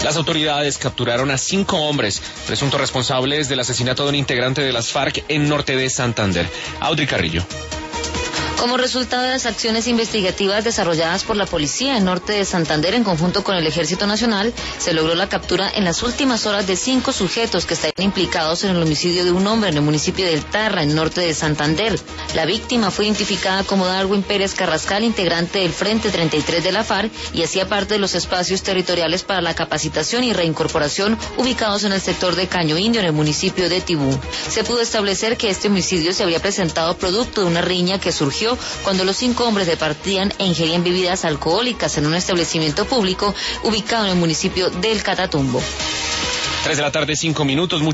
Las autoridades capturaron a 5 hombres, presuntos responsables del asesinato de un integrante de las FARC en norte de Santander. Audrey Carrillo. Como resultado de las acciones investigativas desarrolladas por la policía en norte de Santander en conjunto con el Ejército Nacional, se logró la captura en las últimas horas de 5 sujetos que estarían implicados en el homicidio de un hombre en el municipio del Tarra, en norte de Santander. La víctima fue identificada como Darwin Pérez Carrascal, integrante del Frente 33 de la FARC, y hacía parte de los espacios territoriales para la capacitación y reincorporación ubicados en el sector de Caño Indio, en el municipio de Tibú. Se pudo establecer que este homicidio se habría presentado producto de una riña que surgió cuando los 5 hombres departían e ingerían bebidas alcohólicas en un establecimiento público ubicado en el municipio del Catatumbo. 3 de la tarde, 5 minutos.